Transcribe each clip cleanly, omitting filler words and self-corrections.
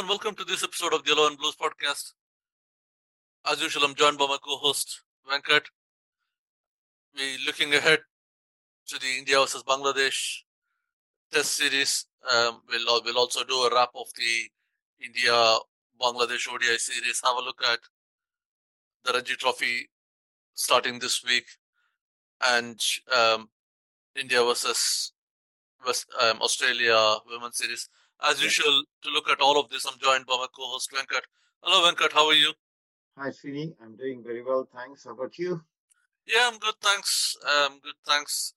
and welcome to this episode of the Yellow and Blues podcast. As usual, I'm joined by my co-host Venkat. We're looking ahead to the India versus Bangladesh Test series. We'll also do a wrap of the India-Bangladesh ODI series. Have a look at the Ranji Trophy starting this week, and India versus Australia Women's Series. As usual, to look at all of this, I'm joined by my co-host Venkat. Hello, Venkat. How are you? Hi, Srini. I'm doing very well, thanks. How about you? Yeah, I'm good. Thanks. Good. Thanks.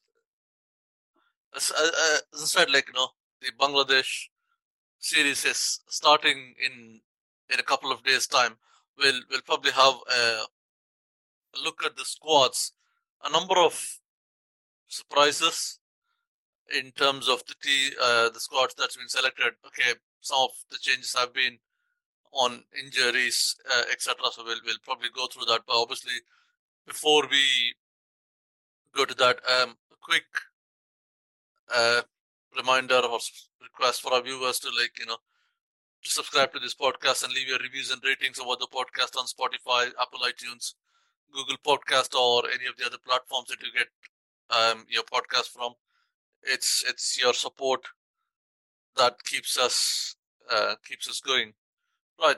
As I said, the Bangladesh series is starting in a couple of days' time. We'll probably have a look at the squads. A number of surprises in terms of the squads that's been selected. Okay, some of the changes have been on injuries, etc. So we'll probably go through that. But obviously, before we go to that, a quick uh, reminder or request for our viewers to to subscribe to this podcast and leave your reviews and ratings about the podcast on Spotify, Apple iTunes, Google Podcast, or any of the other platforms that you get your podcast from. It's your support that keeps us going. Right.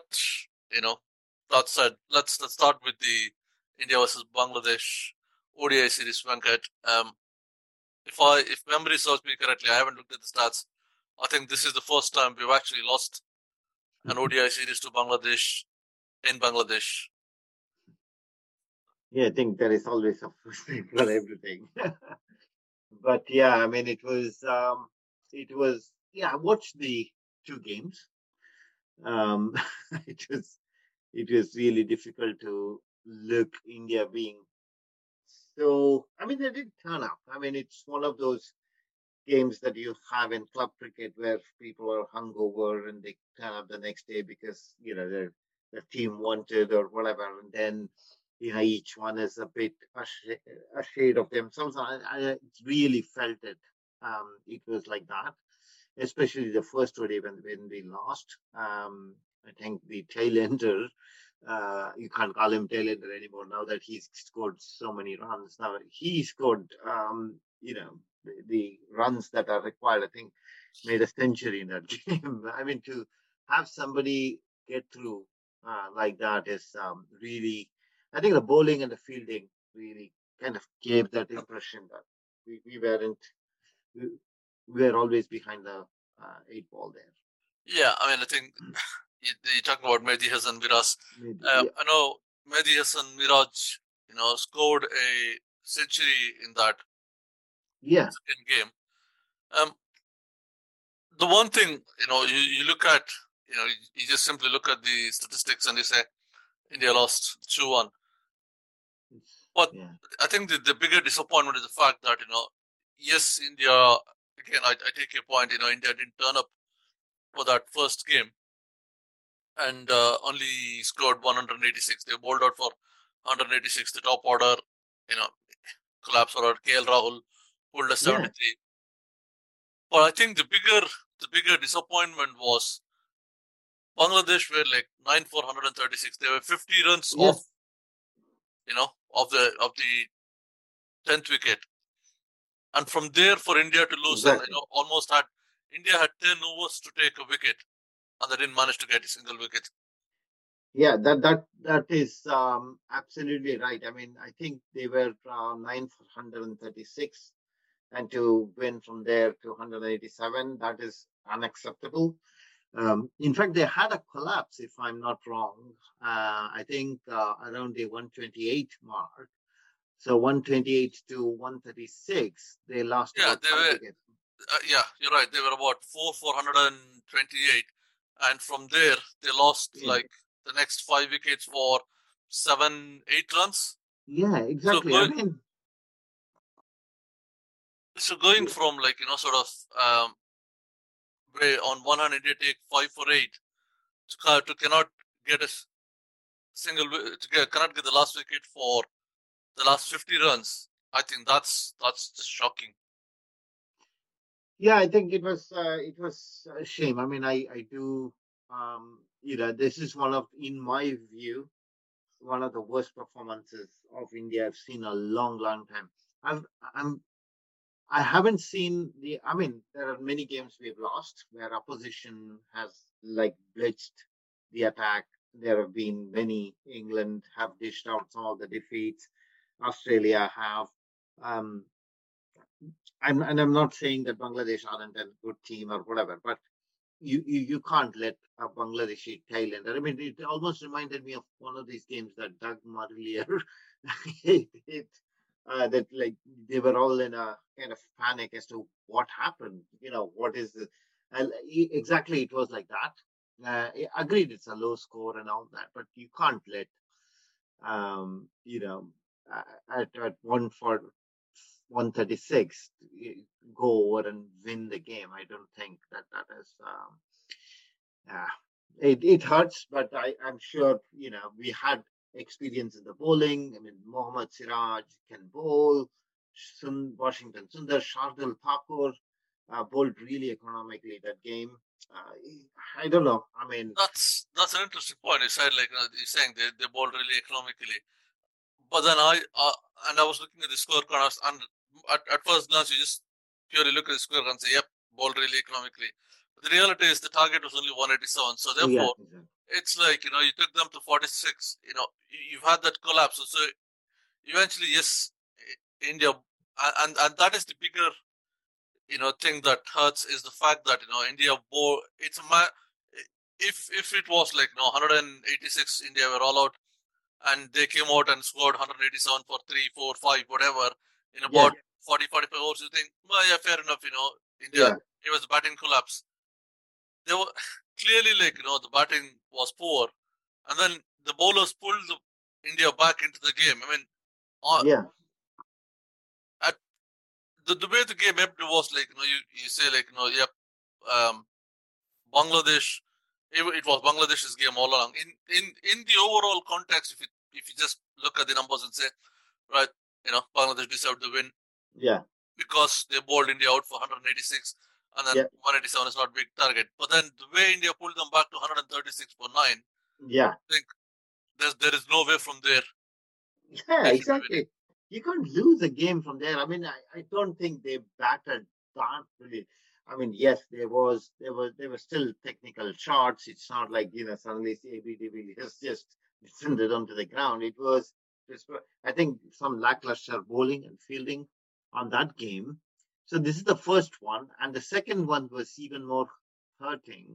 That said, let's start with the India versus Bangladesh ODI series, Venkat. If memory serves me correctly, I haven't looked at the stats. I think this is the first time we've actually lost an ODI series to Bangladesh in Bangladesh. Yeah, I think there is always a first time for everything. But yeah, I mean, yeah, I watched the two games. Um, it was really difficult to look India being so. I mean, they did turn up. I mean, it's one of those games that you have in club cricket where people are hungover and they turn up the next day because their team wanted or whatever, and then each one is a bit a shade of themselves. I really felt it. It was like that, especially the first ODI when we lost. I think the tailender. You can't call him tailender anymore now that he's scored so many runs. Now he scored, the runs that are required. I think made a century in that game. I mean, to have somebody get through like that is really. I think the bowling and the fielding really kind of gave that impression that we weren't. We were always behind the eight ball there. Yeah, I mean, I think you're talking about Mehdi Hasan Miraj. Yeah. I know Mehdi Hasan Miraj, scored a century in that Yeah. second game. Um, the one thing, you look at, you just simply look at the statistics and you say India lost 2-1. But Yeah. I think the bigger disappointment is the fact that, yes, India, again, I take your point, India didn't turn up for that first game and only scored 186. They bowled out for 186. The top order, you know, collapse order. KL Rahul pulled a 73. But I think the bigger disappointment was Bangladesh were like 9 for 136. They were 50 runs Yeah. off, of the 10th wicket. And from there, for India to lose, Exactly. and almost had India had 10 overs to take a wicket, and they didn't manage to get a single wicket. Yeah, that is absolutely right. I mean, I think they were 9 for 136, and to win from there to 187, that is unacceptable. In fact, they had a collapse, if I'm not wrong. I think around the 128 mark. So 128 to 136, they lost Yeah, about 5 wickets. yeah, you're right. They were about 4 for 128, and from there they lost Yeah. like the next 5 wickets for 7, 8 runs. Yeah, So exactly. going, I mean, so going from sort of where on one hand India take 5 for 8 to cannot get a cannot get the last wicket for the last 50 runs. I think that's just shocking. yeah, I think it was a shame. I mean, I do this is one of, in my view, one of the worst performances of India I've seen a long, long time. I've, I'm, I haven't seen the. I mean, there are many games we've lost where opposition has like blitzed the attack. There have been many. England have dished out some of the defeats. Australia have. Um, I'm not saying that Bangladesh aren't a good team or whatever, but you can't let a Bangladeshi tail ender. I mean, it almost reminded me of one of these games that Doug Marlier it, that like they were all in a kind of panic as to what happened. What is the exactly? It was like that. Agreed, it's a low score and all that, but you can't let um, you know at 136 go over and win the game. I don't think that is. It hurts, but I'm sure we had experience in the bowling. I mean, Mohammad Siraj can bowl. Washington Sundar, Shardul Thakur bowled really economically that game. I don't know. I mean, That's an interesting point. You said like you're saying they bowled really economically, but then I was looking at the scorecard, and at first glance you just purely look at the scorecard and say, "Yep, bowled really economically." But the reality is the target was only 187, so yeah, therefore exactly. it's like you took them to 46. You've had that collapse, so eventually yes, India, and that is the bigger thing that hurts is the fact that India bore it's a if it was like 186 India were all out and they came out and scored 187 for 3 4 5 whatever in Yeah, about 40-45 hours, you think, well, yeah, fair enough, India, yeah, it was batting collapse. They were clearly like the batting was poor, and then the bowlers pulled India back into the game. I mean, uh, yeah, at the way the game ebbed was like you say like yep, um, Bangladesh. It was Bangladesh's game all along. In the overall context, if you just look at the numbers and say, right, Bangladesh deserved the win yeah, because they bowled India out for 186, and then yeah, 187 is not big target. But then the way India pulled them back to 136 for 9, yeah. I think there is no way from there Yeah, they should be winning. exactly. You can't lose a game from there. I mean, I don't think they battered that really. I mean, yes, there were still technical shots. It's not like suddenly AB de Villiers just descended onto the ground. I think some lackluster bowling and fielding on that game. So this is the first one, and the second one was even more hurting.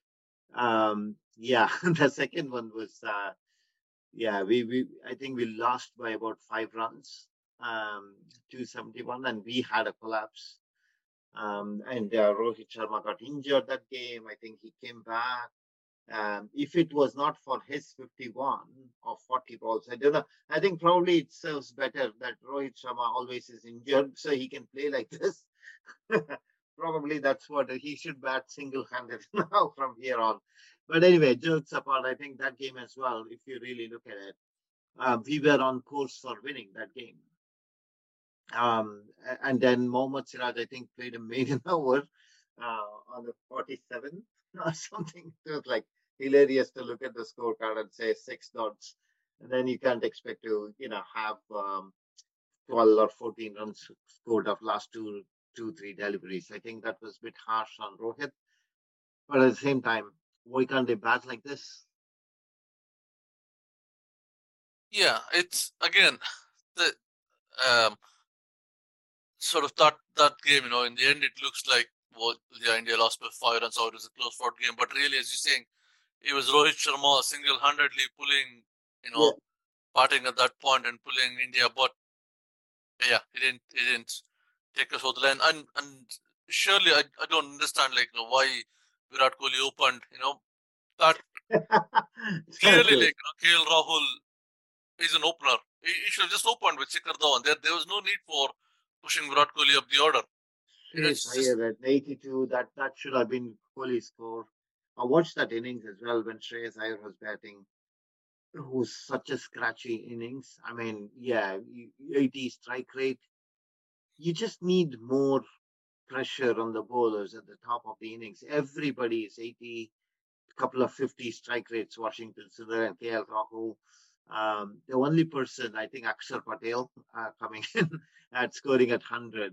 Yeah, the second one was. Yeah, we I think we lost by about 5 runs, 271, and we had a collapse. And Rohit Sharma got injured that game. I think he came back. If it was not for his 51 or 40 balls, I don't know. I think probably it serves better that Rohit Sharma always is injured so he can play like this. Probably that's what he should bat single-handed now from here on. But anyway, jokes apart, I think that game as well, if you really look at it, we were on course for winning that game. And then Mohammad Siraj, I think, played a maiden over on the 47th or something. It was like hilarious to look at the scorecard and say 6 dots. And then you can't expect to, have 12 or 14 runs scored of last two, 3 deliveries. I think that was a bit harsh on Rohit. But at the same time, why can't they bat like this? Yeah, it's again the um, sort of that game. In the end, it looks like yeah, India lost by 5 runs, so it was a close fought game. But really, as you're saying, it was Rohit Sharma single-handedly pulling, Yeah. batting at that point and pulling India. But yeah, he didn't take us over the line. And surely I don't understand like why Virat Kohli opened. That clearly Exactly. like KL Rahul is an opener. He should have just opened with Shikhar Dhawan. There was no need for pushing Virat Kohli up the order. Shreyas It's just Iyer at 82, that should have been Kohli's score. I watched that innings as well when Shreyas Iyer was batting. It was such a scratchy innings. I mean, yeah, 80 strike rate. You just need more pressure on the bowlers at the top of the innings. Everybody is 80. couple of 50 strike rates, Washington Sundar and KL Rahul. The only person, I think, Akshar Patel coming in at scoring at 100.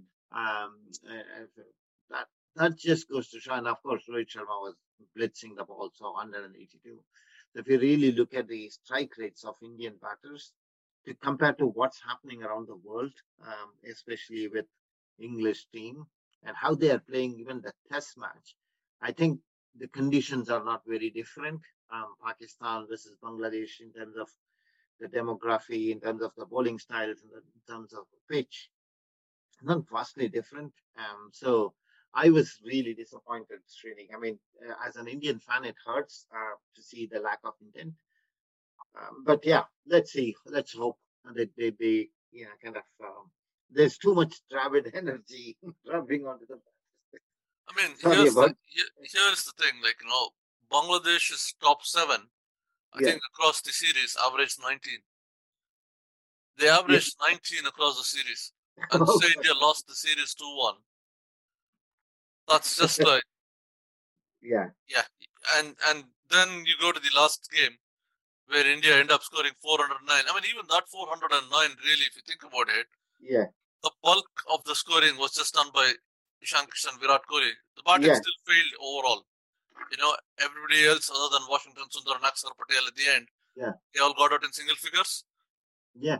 That just goes to show, and of course, Rohit Sharma was blitzing the ball, so 182. So if you really look at the strike rates of Indian batters, to compare to what's happening around the world, especially with English team and how they are playing even the test match, I think the conditions are not very different. Pakistan versus Bangladesh in terms of the demography, in terms of the bowling styles, in terms of the pitch, not vastly different. So I was really disappointed, Srini. I mean, as an Indian fan, it hurts to see the lack of intent. But yeah, let's see. Let's hope that they kind of. There's too much Dravid energy rubbing onto the. I mean, Sorry here's about. the thing. Like, Bangladesh is top 7. I Yeah. think across the series, averaged 19. They Yeah. averaged 19 across the series, and say India lost the series 2-1. That's just like, Yeah. yeah. And then you go to the last game where India end up scoring 409. I mean, even that 409, really, if you think about it, Yeah. the bulk of the scoring was just done by Ishan Kishan, Virat Kohli. The batting Yeah. still failed overall. Everybody else other than Washington Sundar and Akshar Patel at the end, Yeah. they all got out in single figures. Yeah.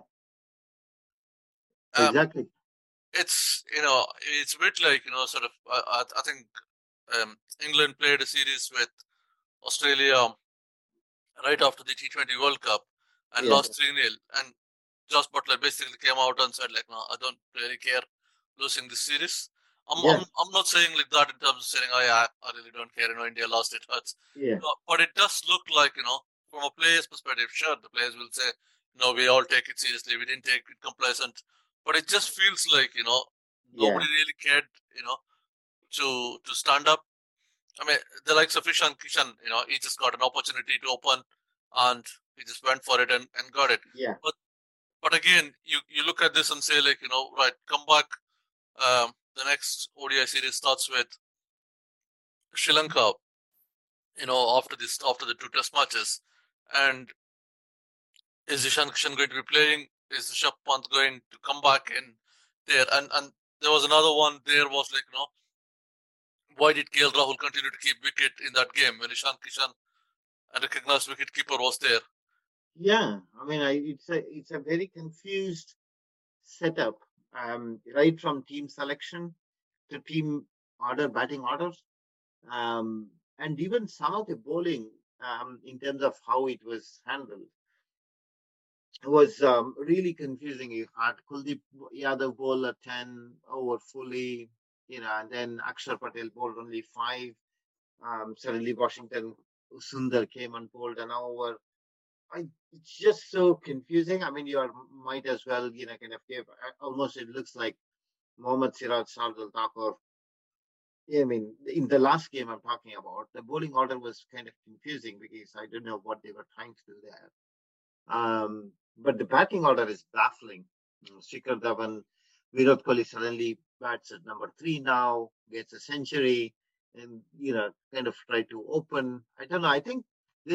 Exactly. It's it's a bit like sort of. I think England played a series with Australia right after the T20 World Cup and Yeah. lost 3-0. And Josh Butler basically came out and said, like, no, I don't really care losing this series. Yeah. I'm not saying like that in terms of saying, oh yeah, I really don't care. India lost, it hurts. Yeah. But it does look like, from a player's perspective, sure, the players will say, no, we all take it seriously. We didn't take it complacent. But it just feels like, nobody really cared, to stand up. I mean, the likes of Ishan Kishan, he just got an opportunity to open and he just went for it and got it. Yeah. But again, you look at this and say, like, right, come back. The next ODI series starts with Sri Lanka, after the 2 test matches. And is Ishan Kishan going to be playing? Is Rishabh Pant going to come back in there? And there was another one there was like, why did KL Rahul continue to keep wicket in that game when Ishan Kishan, a recognized wicketkeeper, was there? Yeah, I mean, it's a very confused setup, right from team selection to team batting orders, and even some of the bowling, in terms of how it was handled, was really confusing. You had Kuldeep Yadav bowl a 10 over fully, and then Akshar Patel bowled only 5. Suddenly Washington Sundar came and bowled an over. It's just so confusing. I mean, might as well, kind of give almost. It looks like Mohammad Siraj Shardul Thakur. I mean, in the last game I'm talking about, the bowling order was kind of confusing because I don't know what they were trying to do there. But the batting order is baffling. Shikhar Dhawan, Virat Kohli suddenly bats at number 3 now, gets a century, and kind of try to open. I don't know. I think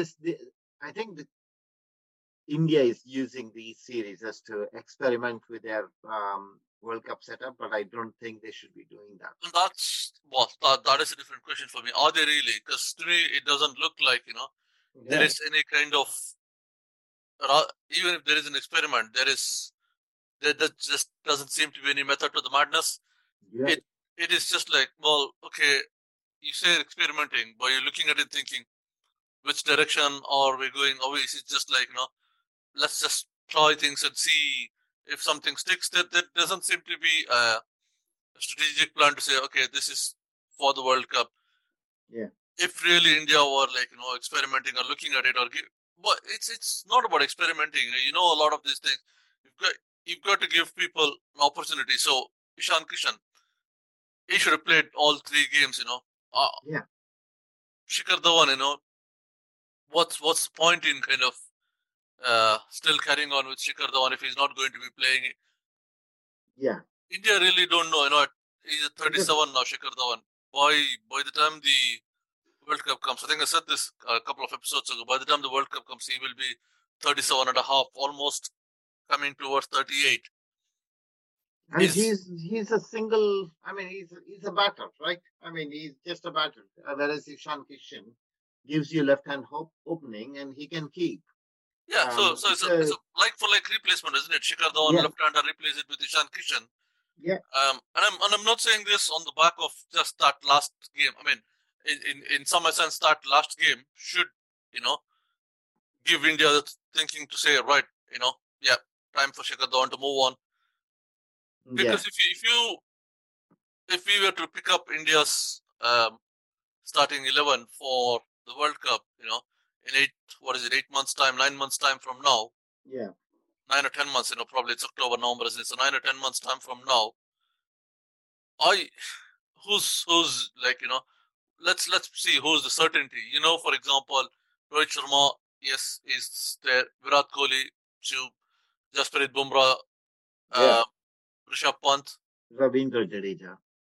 India is using these series as to experiment with their World Cup setup, but I don't think they should be doing that. And that is a different question for me. Are they really? Because to me, it doesn't look like there is any kind of, even if there is an experiment, there just doesn't seem to be any method to the madness. Yeah. It is just like, well, okay, you say experimenting, but you're looking at it thinking, which direction are we going? Always, it's just like, let's just try things and see if something sticks. There doesn't seem to be a strategic plan to say, okay, this is for the World Cup. Yeah. If really India were like, experimenting or looking at it but it's not about experimenting. A lot of these things. You've got to give people an opportunity. So Ishan Kishan, he should have played all 3 games. Yeah. Shikhar Dhawan, what's the point in kind of still carrying on with Shikhar Dhawan if he's not going to be playing? Yeah. India really don't know. He's at 37 now, Shikhar Dhawan. By the time the World Cup comes, I think I said this a couple of episodes ago, by the time the World Cup comes, he will be 37 and a half, almost coming towards 38. And he's a single. I mean, he's a batter, right? I mean, he's just a batter. Whereas Ishan Kishan gives you left hand opening, and he can keep. Yeah, so it's a like for like replacement, isn't it? Shikhar Dhawan, Yeah. left-hander, replace it with Ishan Kishan. Yeah. And I'm not saying this on the back of just that last game. I mean, in some sense, that last game should, give India the thinking to say, right, yeah, time for Shikhar Dhawan to move on. Because if we were to pick up India's starting 11 for the World Cup, in 8 months time, 9 months time from now. Yeah. 9 or 10 months, probably it's October, November, isn't it? So 9 or 10 months time from now, who's like, let's see who's the certainty. For example, Rohit Sharma, yes, is there. Virat Kohli, Jasprit Bumrah, Rishabh Pant, Ravindra Jadeja.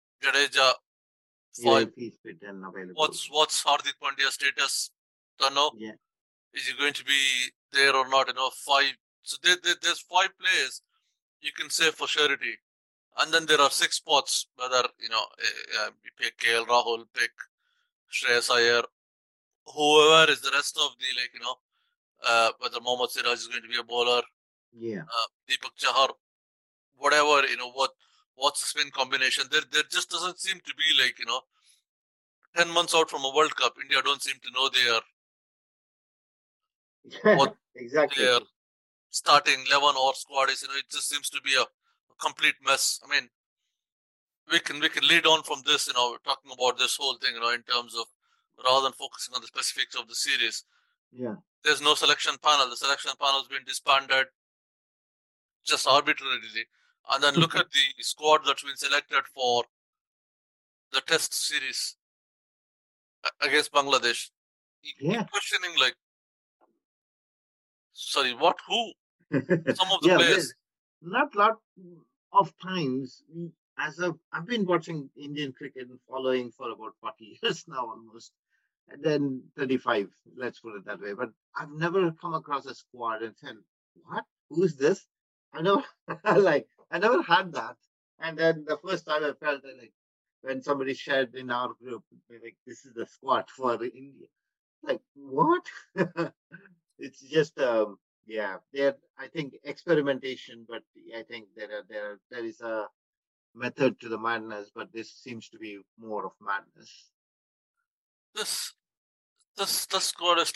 Five. He's fit and available. What's Hardik Pandya's status? Don't know. Yeah. Is he going to be there or not? Five. So there's 5 players you can say for surety. And then there are 6 spots, whether, you pick KL Rahul, pick Shreyas Iyer, whoever is the rest of the, whether Mohammad Siraj is going to be a bowler, Deepak Chahar, whatever, what's the spin combination. There just doesn't seem to be 10 months out from a World Cup, India don't seem to know exactly. Their starting 11 or squad is. It just seems to be a complete mess. I mean, we can lead on from this, talking about this whole thing, in terms of, rather than focusing on the specifics of the series. Yeah. There's no selection panel. The selection panel has been disbanded just arbitrarily. And then look at the squad that's been selected for the test series against Bangladesh. Yeah. Questioning sorry, what? Who? Some of the players. Not lot of times, I've been watching Indian cricket and following for about 40 years now almost, and then 35, let's put it that way. But I've never come across a squad and said, what? Who's this? I never had that. And then the first time I felt when somebody shared in our group, this is the squad for India. What? It's just I think experimentation, but I think there is a method to the madness, but this seems to be more of madness. This squad is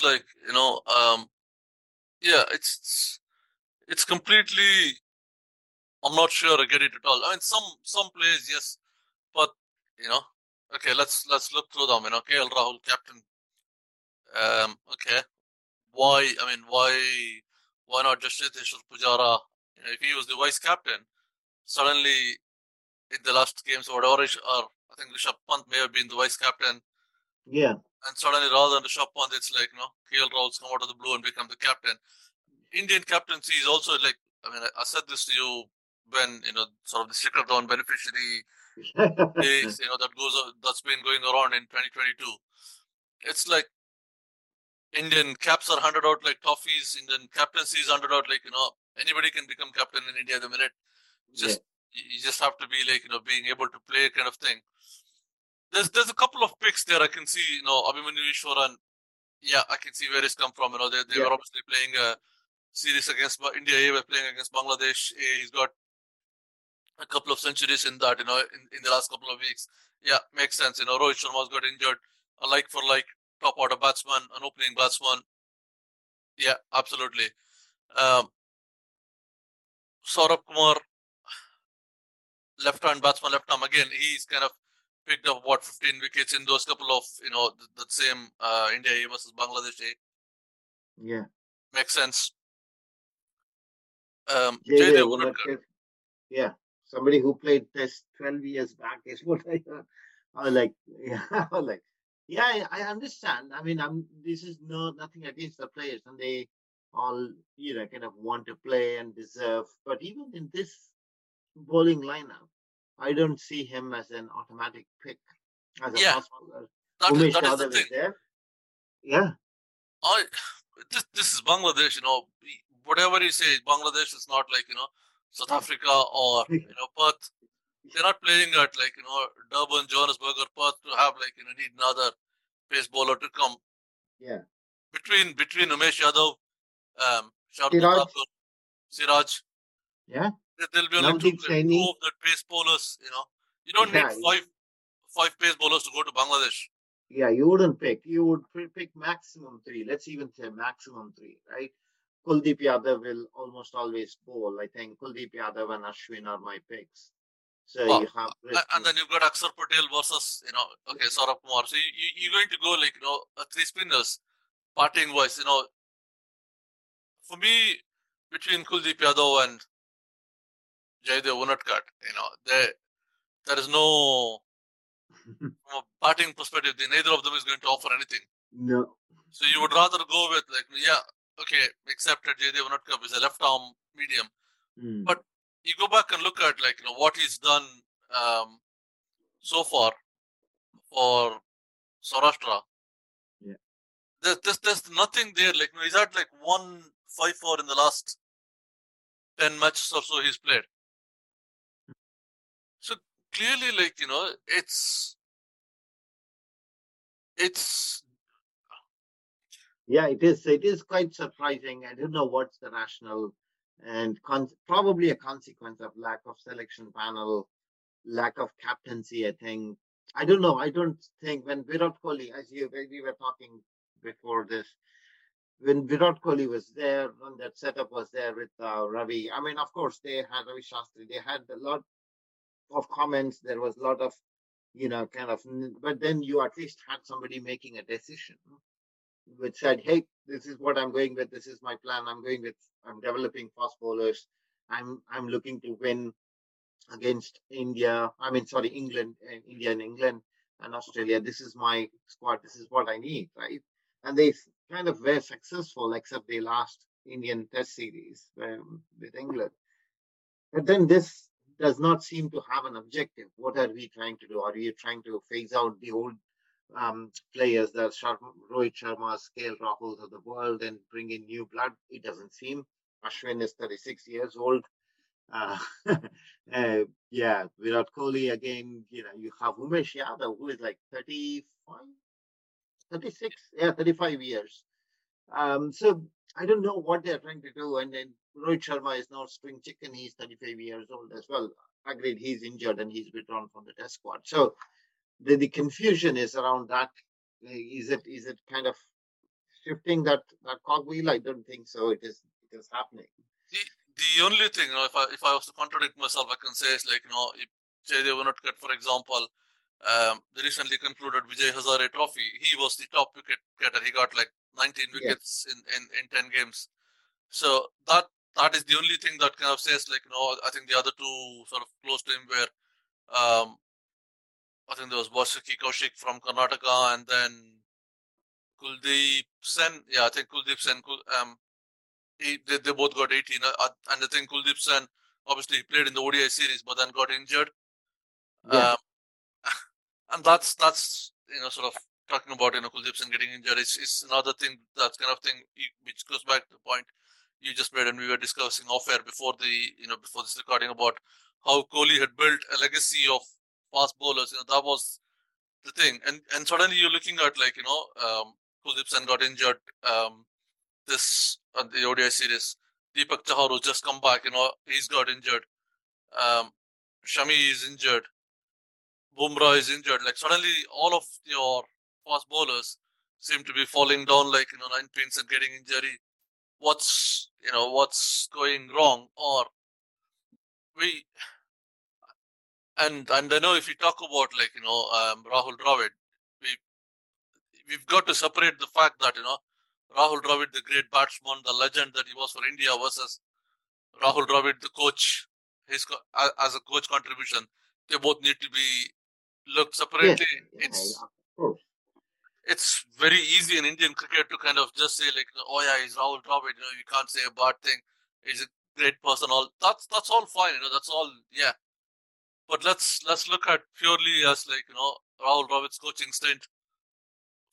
it's completely, I'm not sure I get it at all. I mean, some players, yes, but okay, let's look through them. KL Rahul, captain. Okay, why not just Cheteshwar Pujara? If he was the vice captain, suddenly in the last games or whatever, or I think Rishabh Pant may have been the vice captain. Yeah. And suddenly, rather than Rishabh Pant, it's KL Rahul's come out of the blue and become the captain. Indian captaincy is also I said this to you when, sort of the Shikhar Dhawan beneficiary days, that's been going around in 2022. It's like Indian caps are handed out like toffees. Indian captaincy is handed out anybody can become captain in India the minute. You just have to be being able to play kind of thing. There's a couple of picks there I can see, Abhimanyu Ishwaran. Yeah, I can see where it's come from. They were obviously playing a series against India. They were playing against Bangladesh. He's got a couple of centuries in that, in the last couple of weeks. Yeah, makes sense. Rohit Sharma's got injured. A like for like top order batsman, an opening batsman. Yeah, absolutely. Saurabh Kumar, left-hand batsman, left arm. Again, he's kind of picked up 15 wickets in those couple of, the same India versus Bangladesh. Yeah. Makes sense. Jaydev Unadkat. Yeah. Somebody who played Test 12 years back is what I was I understand. I mean, this is nothing against the players, and they all, kind of want to play and deserve. But even in this bowling lineup, I don't see him as an automatic pick as a fast bowler. Umesh that is the Yadav thing. is there. Yeah. This is Bangladesh. Whatever you say, Bangladesh is not like South Africa or Perth. They're not playing at like Durban, Johannesburg, or Perth to have like need another pace bowler to come Yeah. between Umesh Yadav, Shardul Siraj. Thakur, Siraj. Yeah. There'll be only two Navdeep Saini. of the pace bowlers. You don't need Yeah. five pace bowlers to go to Bangladesh. Yeah. You wouldn't pick. You would pick maximum three. Let's even say maximum three, right? Kuldeep Yadav will almost always bowl. I think Kuldeep Yadav and Ashwin are my picks. So Well, you have and then you've got Akshar Patel versus Saurabh Kumar. So you're going to go like three spinners, batting wise. For me, between Kuldeep Yadav and Jaydev Unadkat, there is no from a batting perspective. Neither of them is going to offer anything. No. So you would rather go with accepted Jaydev Unadkat is a left arm medium, but you go back and look at what he's done so far for Saurashtra. Yeah. There's nothing there. He's had 154 in the last 10 matches or so he's played. So clearly, it's. Yeah, it is. It is quite surprising. I don't know what's the rationale, and probably a consequence of lack of selection panel, lack of captaincy. I think. I don't know. I don't think when Virat Kohli, we were talking before this, when Virat Kohli was there, when that setup was there with Ravi. I mean, of course, they had Ravi Shastri. They had a lot of comments. There was a lot of, but then you at least had somebody making a decision, which said, hey, this is what I'm going with. This is my plan. I'm developing fast bowlers. I'm looking to win against India. England, India and England and Australia. This is my squad. This is what I need, right? And they kind of were successful, except the last Indian Test series with England. But then this does not seem to have an objective. What are we trying to do? Are we trying to phase out the old players, the Rohit Sharma, KL Rahul of the world, and bring in new blood? It doesn't seem. Ashwin is 36 years old. Virat Kohli again. You have Umesh Yadav, who is like 35, 36, 35 years. So I don't know what they're trying to do. And then Rohit Sharma is now spring chicken. He's 35 years old as well. Agreed, he's injured and he's withdrawn from the Test squad. So the confusion is around that. Is it kind of shifting that cogwheel? I don't think so. It is happening. The only thing, if I was to contradict myself, I can say is if Jaydev Unadkat, for example, the recently concluded Vijay Hazare Trophy, he was the top wicket getter. He got 19 wickets in 10 games. So that is the only thing that kind of says I think the other two sort of close to him were I think there was Vaisuki Kaushik from Karnataka and then Kuldeep Sen. Yeah, I think Kuldeep Sen. They both got 18, and I think Kuldeep Sen obviously played in the ODI series, but then got injured. Yeah. And that's sort of talking about Kuldeep Sen getting injured. It's another thing that's kind of thing which goes back to the point you just made, and we were discussing off air before before this recording about how Kohli had built a legacy of fast bowlers. That was the thing, and suddenly you're looking at Kuldeep Sen got injured. This the ODI series. Deepak Chahar who's just come back, he's got injured. Shami is injured. Bumrah is injured. Suddenly all of your fast bowlers seem to be falling down 9 pins and getting injury. What's going wrong? Or and I know if you talk about Rahul Dravid, we've got to separate the fact that Rahul Dravid, the great batsman, the legend that he was for India, versus Rahul Dravid, the coach, as a coach contribution. They both need to be looked separately. Yes. It's very easy in Indian cricket to kind of just say oh yeah, he's Rahul Dravid. You can't say a bad thing. He's a great person. That's all fine. That's all But let's look at purely as Rahul Dravid's coaching stint.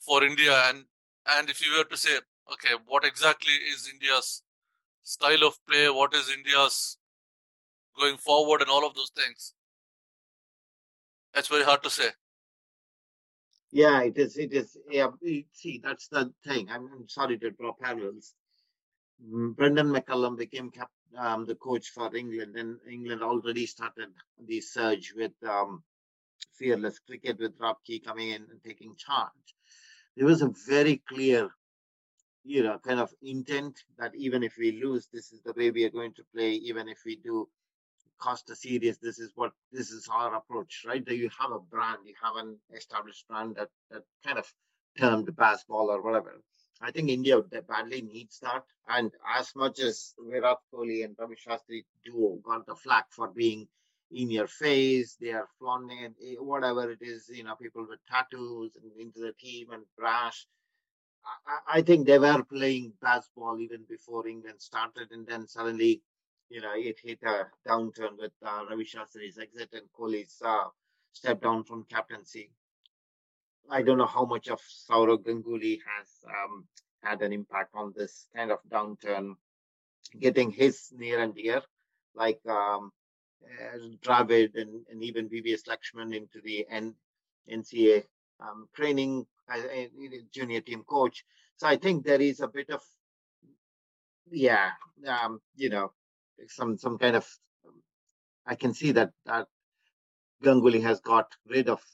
for India, and if you were to say, okay, what exactly is India's style of play, what is India's going forward, and all of those things, it's very hard to say. Yeah, it is. It is. Yeah, see, that's the thing. I'm sorry to draw parallels. Brendan McCullum became the coach for England, and England already started the surge with fearless cricket with Rob Key coming in and taking charge. There was a very clear, kind of intent that even if we lose, this is the way we are going to play. Even if we do cost a serious, this is our approach, right? You have a brand, you have an established brand that kind of termed baseball or whatever. I think India badly needs that. And as much as Virat Kohli and Ravi Shastri duo got the flack for being in your face, they are flaunting it, whatever it is, people with tattoos and into the team and brash. I think they were playing baseball even before England started, and then suddenly, it hit a downturn with Ravi Shastri's exit and Kohli's step down from captaincy. I don't know how much of Saurav Ganguly has had an impact on this kind of downturn, getting his near and dear, like Dravid and even VVS Lakshman into the NCA training as a junior team coach. So I think there is a bit of, yeah, um, you know, some kind of. I can see that Ganguly has got rid of,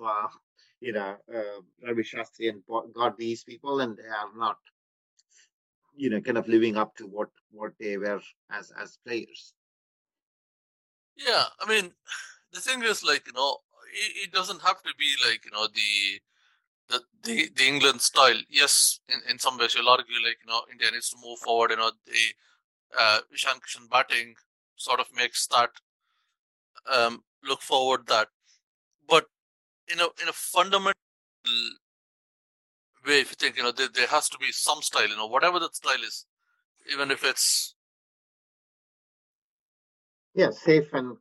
Ravi Shastri and got these people, and they are not, kind of living up to what they were as players. Yeah, I mean, the thing is, like, it doesn't have to be like, the England style. Yes, in some ways you'll argue like, India needs to move forward. The Ishan Kishan batting sort of makes that look forward that. But in a fundamental way, if you think, there has to be some style, whatever that style is, even if it's Yeah, safe and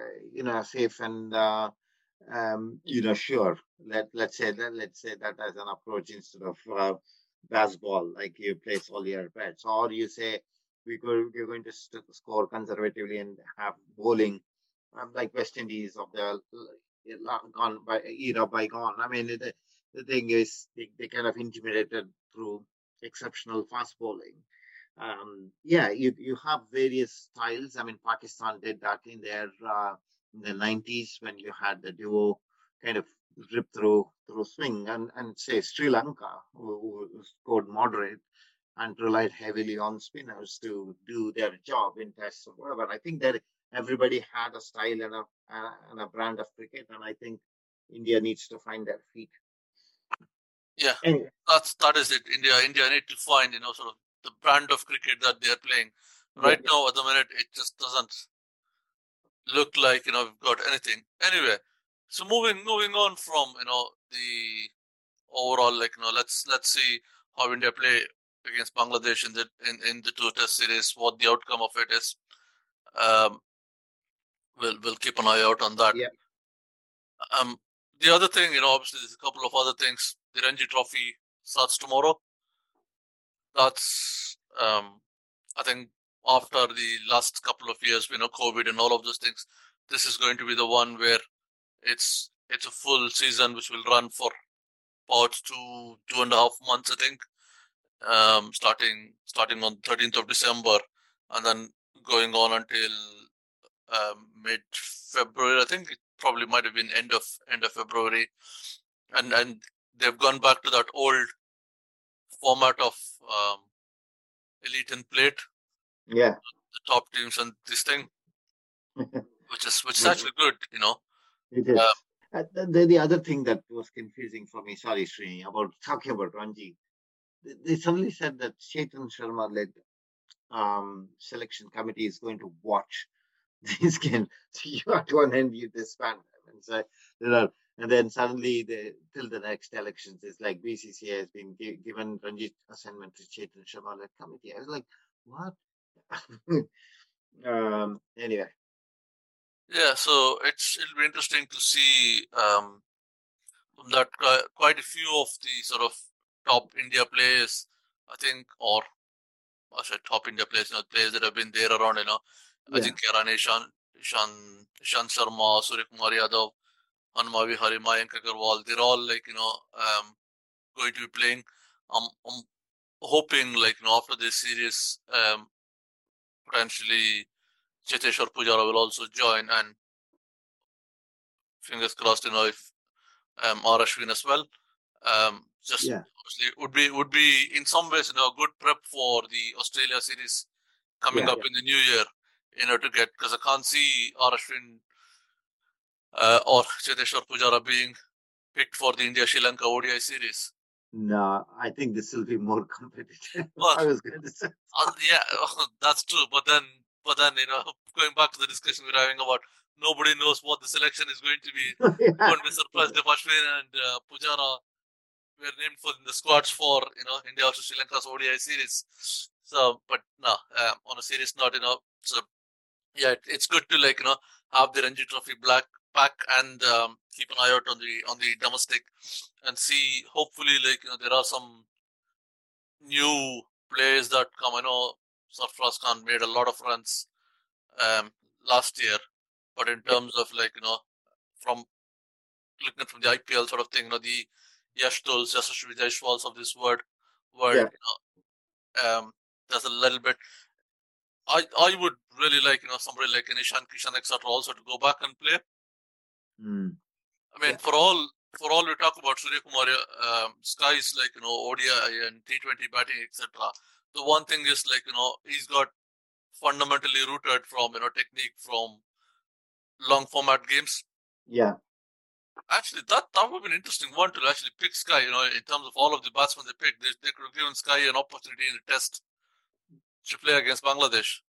sure. Let's say that as an approach instead of baseball, like you place all your bets, or you say we're going to score conservatively and have bowling, like West Indies of the gone by bygone. I mean, the thing is they kind of intimidated through exceptional fast bowling. Yeah, you have various styles. I mean, Pakistan did that in the 90s when you had the duo kind of rip through swing, and say Sri Lanka, who scored moderate and relied heavily on spinners to do their job in tests or whatever. I think that everybody had a style and a brand of cricket, and I think India needs to find their feet. yeah, Anyway, that is it. India need to find sort of the brand of cricket that they are playing. yeah, Right now, at the minute, it just doesn't look like we've got anything. Anyway, so moving on from the overall, like let's see how India play against Bangladesh in the two test series. What the outcome of it is. Um, we'll keep an eye out on that. yeah, The other thing, obviously, there's a couple of other things. The Ranji Trophy starts tomorrow. That's I think after the last couple of years, COVID and all of those things, this is going to be the one where it's a full season which will run for about 2.5 months, I think. Starting on 13th of December, and then going on until mid February. I think it probably might have been end of February, and they've gone back to that old format of elite and plate, yeah. the top teams and this thing, which is But actually good, it Uh, is. The other thing that was confusing for me, sorry, Srini, about talking about Ranji, they suddenly said that Chetan Sharma led selection committee is going to watch these games. So you at one end you disband them and say, and then suddenly till the next elections, it's like BCCI has been given Ranjit assignment to Chetan Sharma led committee. I was like, what? Anyway, yeah, so it'll be interesting to see that quite a few of the sort of top India players, I think, or I said top India players, players that have been there around, Yeah. Ajinkya Rahane, Ishan Sharma, Surya Kumar Yadav, Hanma Vihari, Mayank Agarwal, they're all going to be playing. I'm hoping after this series, potentially Cheteshwar Pujara will also join, and fingers crossed, if R Ashwin as well. Just Yeah. obviously would be in some ways a good prep for the Australia series coming Yeah. up in the new year. To get, because I can't see R Ashwin or Cheteshwar Pujara being picked for the India Sri Lanka ODI series. No, I think this will be more competitive. Well, I was going to say. yeah, that's true. But then, going back to the discussion we're having about nobody knows what the selection is going to be. Yeah. Won't be surprised if Ashwin and Pujara were named for the squads for India versus Sri Lanka's ODI series. So, but no, on a serious note, so yeah, it's good to have the Ranji Trophy black back and keep an eye out on the domestic and see. Hopefully, there are some new players that come. I know Sarfraz Khan made a lot of runs last year, but in terms of from looking at from the IPL sort of thing, the Yash Tuls, Yashasvi Jaiswals of this world, Yeah. there's a little bit. I would really like somebody like Nishan Kishan etc. also to go back and play. Mm. I mean, for all we talk about Surya Kumar, Sky's ODI and T20 batting etc. The one thing is he's got fundamentally rooted from technique from long format games. Yeah. Actually, that would have been an interesting one to actually pick Sky. In terms of all of the batsmen they picked, they could have given Sky an opportunity in the test to play against Bangladesh.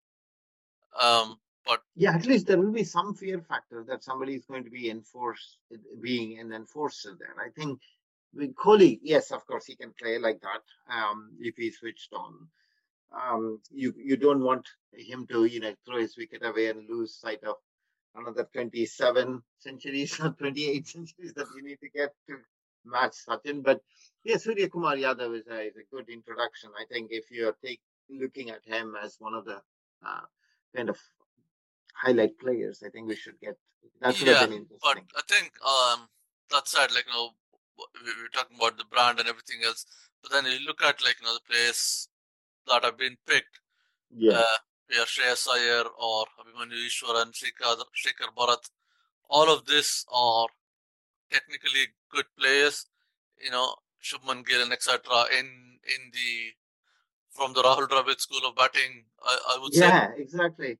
But yeah, at least there will be some fear factor that somebody is going to be being an enforcer there. I think with Kohli, yes, of course he can play like that if he's switched on. You don't want him to throw his wicket away and lose sight of another 27 centuries or 28 centuries that you need to get to match Sachin. But yes, Surya Kumar Yadav is a good introduction. I think if you're looking at him as one of the kind of highlight players, I think we should get that. Would have been interesting. But I think that said, we're talking about the brand and everything else. But then you look at the players that have been picked. Yeah. Shreyas Iyer or Abhimanyu Ishwaran, Shikhar Bharat. All of this are technically good players. Shubman Gill and etc. in the from the Rahul Dravid school of batting. I would say. Yeah, exactly.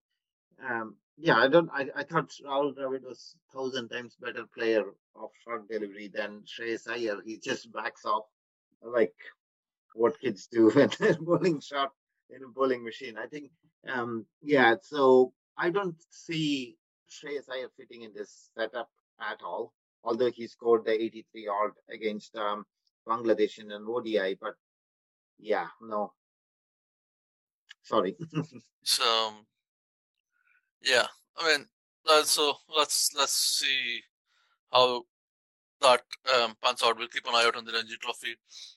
I thought Rahul Dravid was 1,000 times better player of short delivery than Shreyas Iyer. He just backs off like what kids do when they're bowling shot in a bowling machine. I think, so I don't see Shreyas Iyer fitting in this setup at all, although he scored the 83 odd against Bangladesh in an ODI, but yeah, no. Sorry. So, yeah, I mean, so let's see how that pans out. We'll keep an eye out on the Ranji Trophy.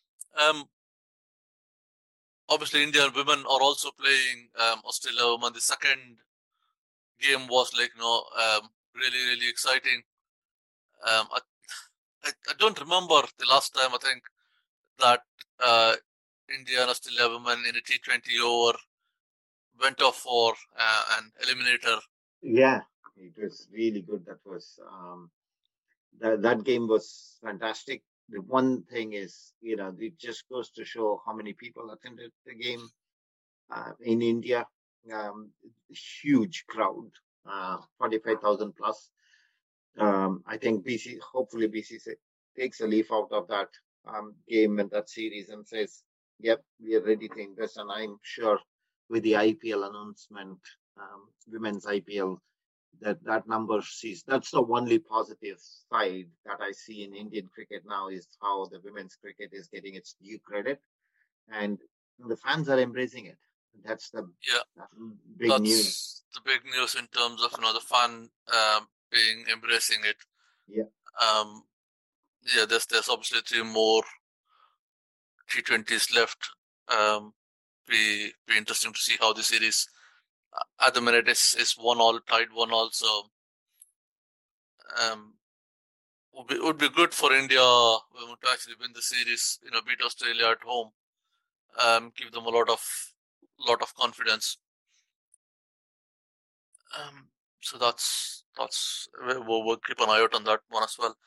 Obviously, Indian women are also playing Australia women. The second game was really, really exciting. I don't remember the last time I think that India and Australia women in a T20 over went off for an eliminator. Yeah, it was really good. That was that game was fantastic. The one thing is, it just goes to show how many people attended the game in India. Huge crowd, 45,000 plus. I think hopefully BCCI takes a leaf out of that game and that series and says, yep, we are ready to invest. And I'm sure with the IPL announcement, women's IPL, that number sees. That's the only positive side that I see in Indian cricket now is how the women's cricket is getting its due credit, and the fans are embracing it. That's the big news. The big news in terms of the fan being embracing it. Yeah. There's obviously 3 more T20s left. Be interesting to see how the series at the minute is 1-1, tied 1-1. So um, would be good for India to actually win the series. Beat Australia at home. Give them a lot of confidence. So we'll keep an eye out on that one as well.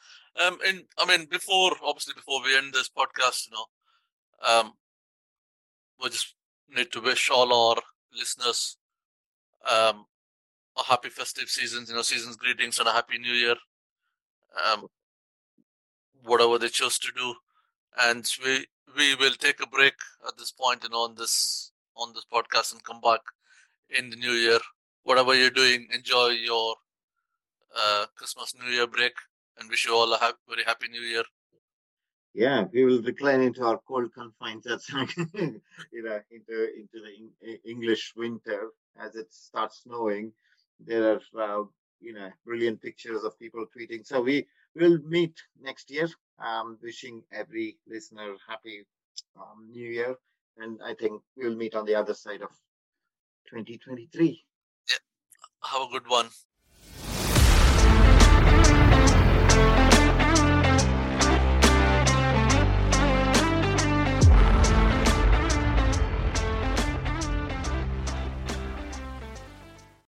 Before we end this podcast, we just need to wish all our listeners a happy festive season, season's greetings and a happy new year. Whatever they chose to do, and we will take a break at this point, on this podcast, and come back in the new year. Whatever you're doing, enjoy your Christmas, New Year break, and wish you all a very happy New Year. Yeah, we will decline into our cold confines. That's into the English winter as it starts snowing. There are brilliant pictures of people tweeting. So we will meet next year. Wishing every listener happy New Year, and I think we'll meet on the other side of 2023. Yeah, have a good one.